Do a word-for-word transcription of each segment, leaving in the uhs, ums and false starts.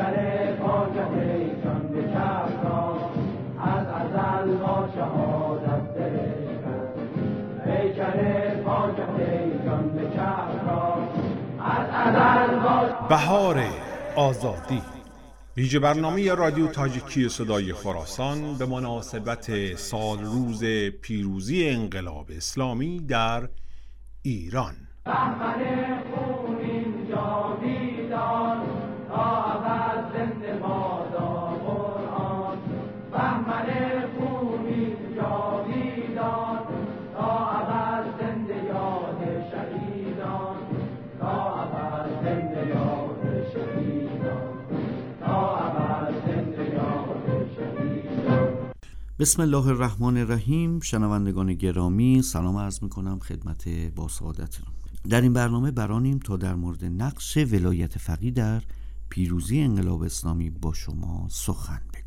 پیکر پاکت جان به چپ را از ازل با شهادت دلشکن. پیکر پاکت جان به چپ را از ازل با بهار آزادی، ویژه برنامه رادیو تاجیکی صدای خراسان به مناسبت سال روز پیروزی انقلاب اسلامی در ایران. بهمن خونین جاویدان تا ابد زنده بادا قرآن. بهمن خونین جاویدان تا ابد زنده یاد شهیدان. تا ابد زنده یاد شهیدان. تا ابد زنده یاد شهیدان. بسم الله الرحمن الرحیم. شنوندگان گرامی سلام عرض میکنم خدمت با سعادتتون. در این برنامه برانیم تا در مورد نقش ولایت فقیه در پیروزی انقلاب اسلامی با شما سخن بگوییم.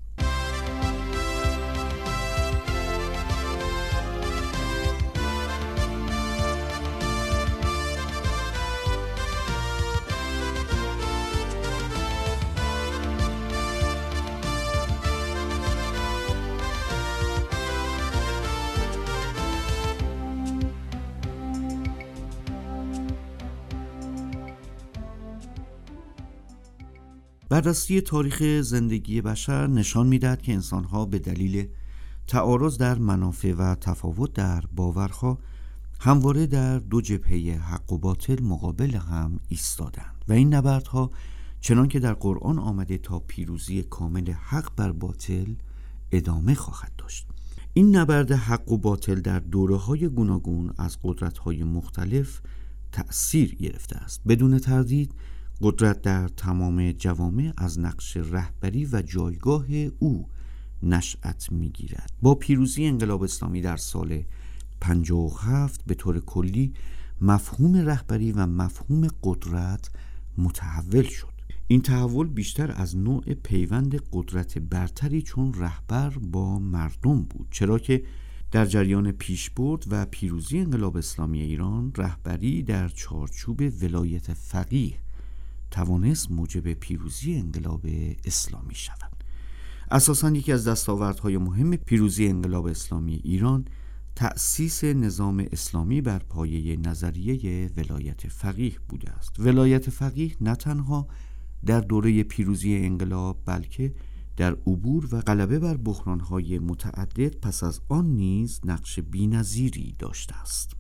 بررسی تاریخ زندگی بشر نشان می‌دهد که انسان‌ها به دلیل تعارض در منافع و تفاوت در باورها همواره در دو جبهه حق و باطل مقابل هم ایستادند و این نبردها چنان که در قرآن آمده تا پیروزی کامل حق بر باطل ادامه خواهد داشت. این نبرد حق و باطل در دوره‌های گوناگون از قدرت‌های مختلف تأثیر گرفته است. بدون تردید قدرت در تمام جوامع از نقش رهبری و جایگاه او نشأت می‌گیرد. با پیروزی انقلاب اسلامی در سال پنجاه و هفت به طور کلی مفهوم رهبری و مفهوم قدرت متحول شد. این تحول بیشتر از نوع پیوند قدرت برتری چون رهبر با مردم بود، چرا که در جریان پیشبرد و پیروزی انقلاب اسلامی ایران رهبری در چارچوب ولایت فقیه توانست موجب پیروزی انقلاب اسلامی شود. اساساً یکی از دستاوردهای مهم پیروزی انقلاب اسلامی ایران تأسیس نظام اسلامی بر پایه نظریه ولایت فقیه بوده است. ولایت فقیه نه تنها در دوره پیروزی انقلاب بلکه در عبور و غلبه بر بحران‌های متعدد پس از آن نیز نقش بی‌نظیری داشته است.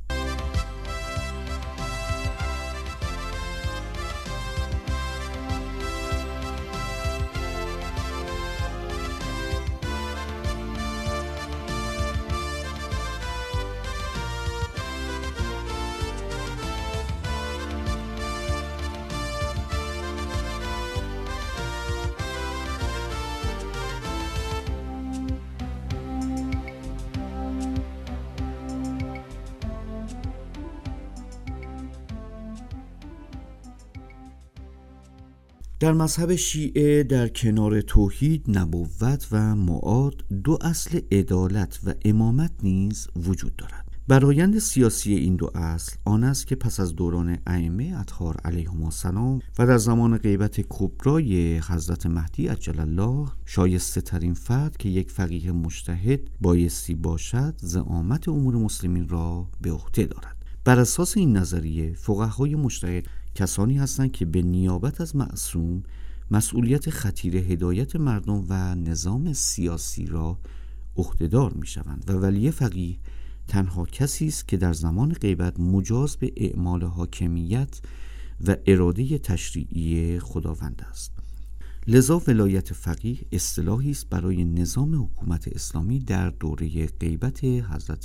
در مذهب شیعه در کنار توحید، نبوت و معاد دو اصل عدالت و امامت نیز وجود دارد. برآیند سیاسی این دو اصل آن است که پس از دوران ائمه اطهار علیهم السلام و در زمان غیبت کبرای حضرت مهدی عجل الله شایسته ترین فرد که یک فقیه مجتهد بایستی باشد زعامت امور مسلمین را به عهده دارد. بر اساس این نظریه فقهای مجتهد کسانی هستند که به نیابت از معصوم مسئولیت خطیر هدایت مردم و نظام سیاسی را عهدهدار می شوند و ولی فقیه تنها کسی است که در زمان غیبت مجاز به اعمال حاکمیت و اراده تشریعی خداوند است. لذا ولایت فقیه اصطلاحی است برای نظام حکومت اسلامی در دوره غیبت حضرت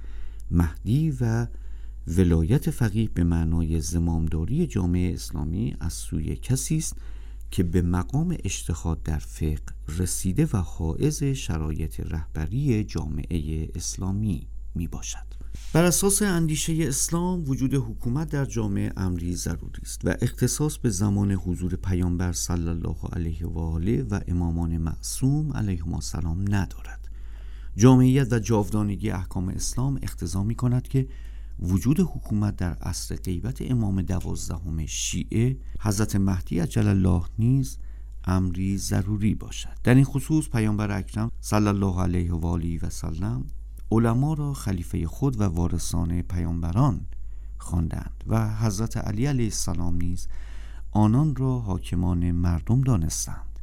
مهدی و ولایت فقیه به معنای زمامداری جامعه اسلامی از سوی کسی است که به مقام اجتهاد در فقه رسیده و حائز شرایط رهبری جامعه اسلامی می باشد. بر اساس اندیشه اسلام وجود حکومت در جامعه امری ضروری است و اختصاص به زمان حضور پیامبر صلی الله علیه و آله و امامان معصوم علیهم السلام ندارد. جامعیت و جاودانگی احکام اسلام اقتضا می کند که وجود حکومت در عصر غیبت امام دوازدهم شیعه حضرت مهدی عجل الله نیز امری ضروری باشد. در این خصوص پیامبر اکرم صلی الله علیه و آله و سلم علما را خلیفه خود و وارثان پیامبران خواندند و حضرت علی علیه السلام نیز آنان را حاکمان مردم دانستند.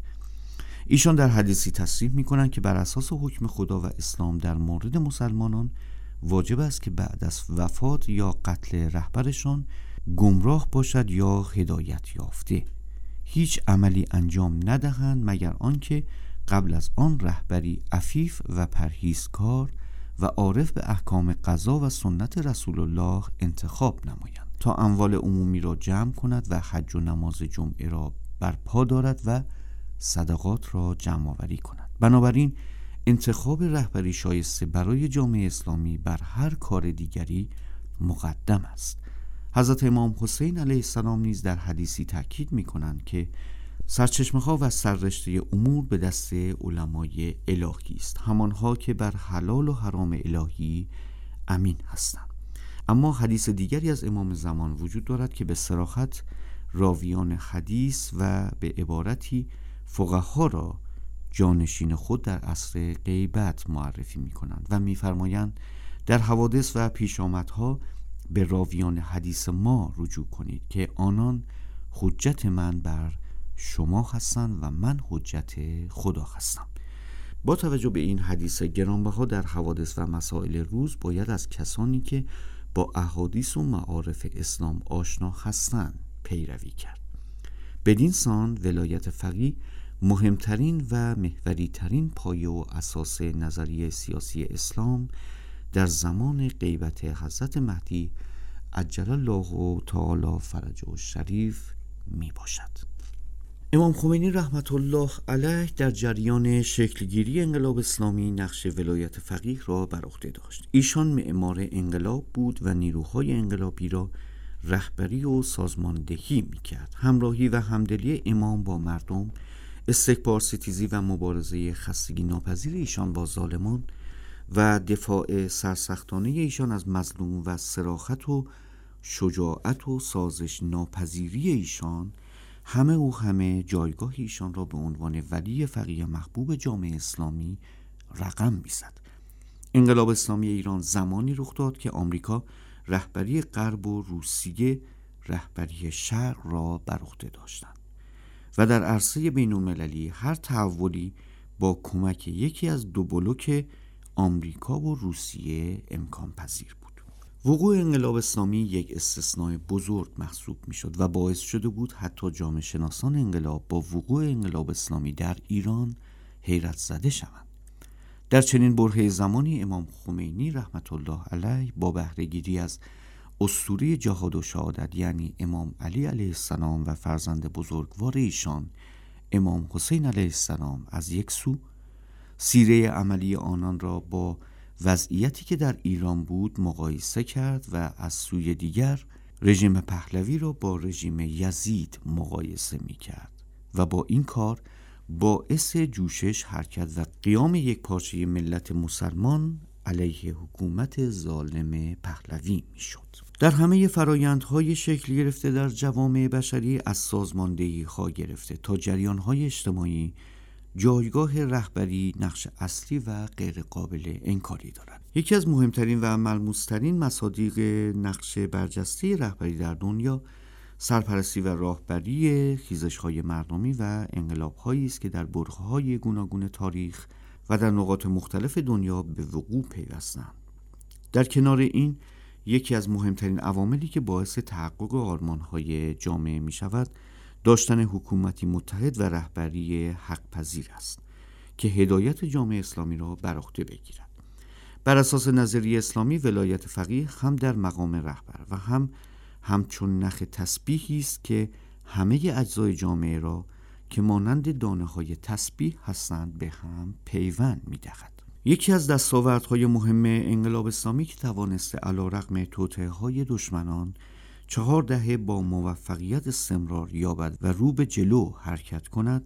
ایشان در حدیثی تصریح می‌کنند که بر اساس حکم خدا و اسلام در مورد مسلمانان واجب است که بعد از وفات یا قتل رهبرشان گمراه باشد یا هدایت یافته، هیچ عملی انجام ندهند مگر آنکه قبل از آن رهبری عفیف و پرهیزکار و عارف به احکام قضا و سنت رسول الله انتخاب نمایند تا اموال عمومی را جمع کند و حج و نماز جمعه را برپا دارد و صدقات را جمع آوری کند. بنابراین انتخاب رهبری شایسته برای جامعه اسلامی بر هر کار دیگری مقدم است. حضرت امام حسین علیه السلام نیز در حدیثی تاکید می کنند که سرچشمه‌ها و سررشته امور به دست علمای الهی است، همانها که بر حلال و حرام الهی امین هستند. اما حدیث دیگری از امام زمان وجود دارد که به صراحت راویان حدیث و به عبارتی فقها را جانشین خود در عصر غیبت معرفی می کنند و می فرمایند در حوادث و پیشامدها به راویان حدیث ما رجوع کنید که آنان حجت من بر شما هستند و من حجت خدا هستم. با توجه به این حدیث گرانبها در حوادث و مسائل روز باید از کسانی که با احادیث و معارف اسلام آشنا هستند پیروی کرد. بدین سان ولایت فقیه مهمترین و محوری ترین پایه و اساس نظریه سیاسی اسلام در زمان غیبت حضرت مهدی عجل الله تعالی فرجه الشریف می باشد. امام خمینی رحمت الله علیه در جریان شکلگیری انقلاب اسلامی نقش ولایت فقیه را بر عهده داشت. ایشان معمار انقلاب بود و نیروهای انقلابی را رهبری و سازماندهی می کرد. همراهی و همدلی امام با مردم، استکبار ستیزی و مبارزه خستگی ناپذیر ایشان با ظالمان و دفاع سرسختانه ایشان از مظلوم و صراحت و شجاعت و سازش ناپذیری ایشان همه و همه جایگاه ایشان را به عنوان ولی فقیه محبوب جامعه اسلامی رقم می‌زد. انقلاب اسلامی ایران زمانی رخ داد که آمریکا رهبری غرب و روسیه رهبری شرق را بر عهده داشتند و در عرصه بین‌المللی هر تحولی با کمک یکی از دو بلوک آمریکا و روسیه امکان پذیر بود. وقوع انقلاب اسلامی یک استثناء بزرگ محسوب می شد و باعث شده بود حتی جامعه شناسان انقلاب با وقوع انقلاب اسلامی در ایران حیرت زده شوند. در چنین برهه زمانی امام خمینی رحمت الله علیه با بهره‌گیری از اسطوره جهاد و شهادت یعنی امام علی علیه السلام و فرزند بزرگوار ایشان امام حسین علیه السلام از یک سو، سیره عملی آنان را با وضعیتی که در ایران بود مقایسه کرد و از سوی دیگر رژیم پهلوی را با رژیم یزید مقایسه می کرد و با این کار باعث جوشش، حرکت و قیام یک پارچه ملت مسلمان علیه حکومت ظالم پهلوی می شد. در همه فرایندهای شکل گرفته در جوامع بشری از سازماندهی ها گرفته تا جریان های اجتماعی جایگاه رهبری نقش اصلی و غیر قابل انکاری دارد. یکی از مهمترین و ملموس‌ترین مصادیق نقش برجسته رهبری در دنیا سرپرستی و راهبری خیزش‌های مردمی و انقلاب‌هایی است که در برهه‌های گوناگون تاریخ و در نقاط مختلف دنیا به وقوع پیوستند. در کنار این یکی از مهمترین عواملی که باعث تحقق آرمان‌های جامعه می‌شود داشتن حکومتی متحد و رهبری حق پذیر است که هدایت جامعه اسلامی را بر عهده بگیرد. بر اساس نظریه اسلامی ولایت فقیه هم در مقام رهبر و هم همچون نخ تسبیحی است که همه اجزای جامعه را که مانند دانه های تسبیح هستند به هم پیوند می‌دهد. یکی از دستاوردهای مهم انقلاب اسلامی که توانسته علیرغم توطئه‌های دشمنان چهار دهه با موفقیت استمرار یابد و رو به جلو حرکت کند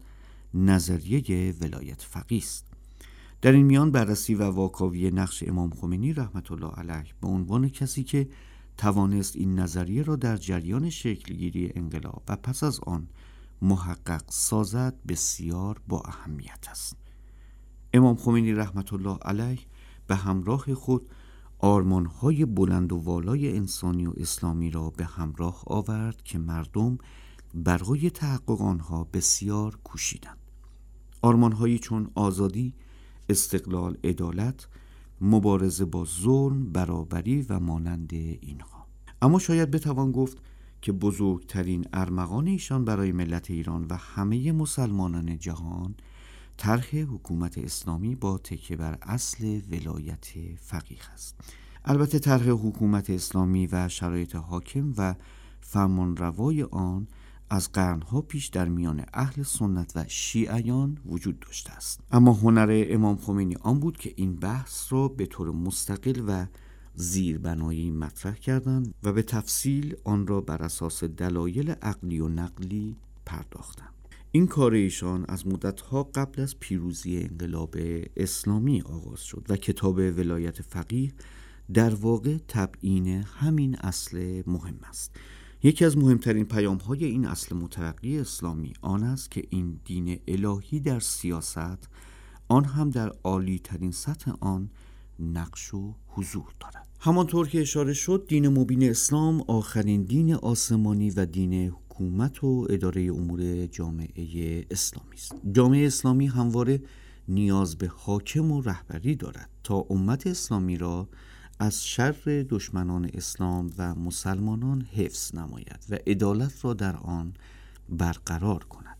نظریه ولایت فقیه است. در این میان بررسی و واکاوی نقش امام خمینی رحمت الله علیه به عنوان کسی که توانست این نظریه را در جریان شکلگیری انقلاب و پس از آن محقق سازد بسیار با اهمیت است. امام خمینی رحمت الله علیه به همراه خود آرمان‌های بلند و والای انسانی و اسلامی را به همراه آورد که مردم برای تحقق آنها بسیار کوشیدند. آرمان‌هایی چون آزادی، استقلال، عدالت، مبارزه با ظلم، برابری و مانند اینها. اما شاید بتوان گفت که بزرگترین ارمغان ایشان برای ملت ایران و همه مسلمانان جهان طرح حکومت اسلامی با تکیه بر اصل ولایت فقیه است. البته طرح حکومت اسلامی و شرایط حاکم و فرمانروای آن از قرنها پیش در میان اهل سنت و شیعیان وجود داشته است. اما هنر امام خمینی آن بود که این بحث را به طور مستقل و زیربنایی مطرح کردند و به تفصیل آن را بر اساس دلایل عقلی و نقلی پرداختند. این کار ایشان از مدتها قبل از پیروزی انقلاب اسلامی آغاز شد و کتاب ولایت فقیه در واقع تبیین همین اصل مهم است. یکی از مهمترین پیام‌های این اصل مترقی اسلامی آن است که این دین الهی در سیاست، آن هم در عالی ترین سطح آن، نقش و حضور دارد. همانطور که اشاره شد، دین مبین اسلام آخرین دین آسمانی و دین حکومت و اداره امور جامعه اسلامی است. جامعه اسلامی همواره نیاز به حاکم و رهبری دارد تا امت اسلامی را از شر دشمنان اسلام و مسلمانان حفظ نماید و عدالت را در آن برقرار کند.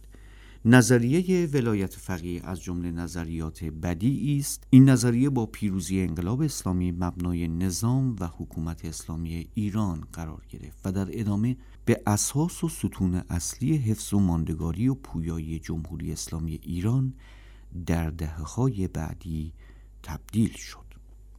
نظریه ولایت فقیه از جمله نظریات بدیعی است. این نظریه با پیروزی انقلاب اسلامی مبنای نظام و حکومت اسلامی ایران قرار گرفت و در ادامه به اساس و ستون اصلی حفظ و ماندگاری و پویایی جمهوری اسلامی ایران در دهه‌های بعدی تبدیل شد.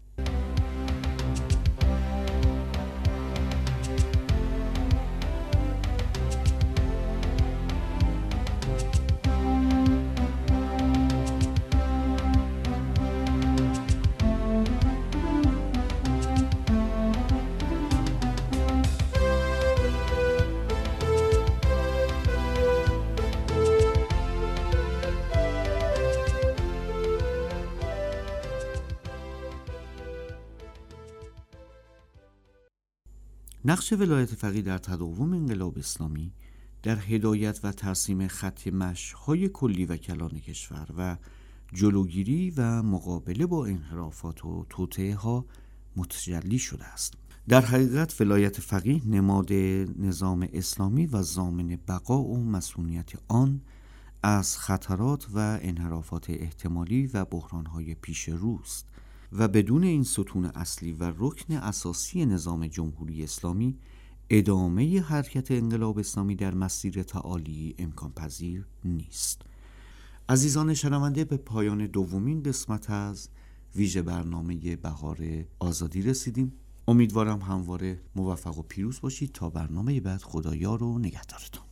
نقش ولایت فقیه در تداوم انقلاب اسلامی در هدایت و ترسیم خط مشی‌های کلی و کلان کشور و جلوگیری و مقابله با انحرافات و توطئه‌ها متجلی شده است. در حقیقت ولایت فقیه نماد نظام اسلامی و ضامن بقا و مسئولیت آن از خطرات و انحرافات احتمالی و بحران‌های پیش روست و بدون این ستون اصلی و رکن اساسی نظام جمهوری اسلامی ادامه حرکت انقلاب اسلامی در مسیر تعالی امکان پذیر نیست. عزیزان شنونده، به پایان دومین قسمت از ویژه برنامه بهار آزادی رسیدیم. امیدوارم همواره موفق و پیروز باشید. تا برنامه بعد، خدایا رو نگهدارتون.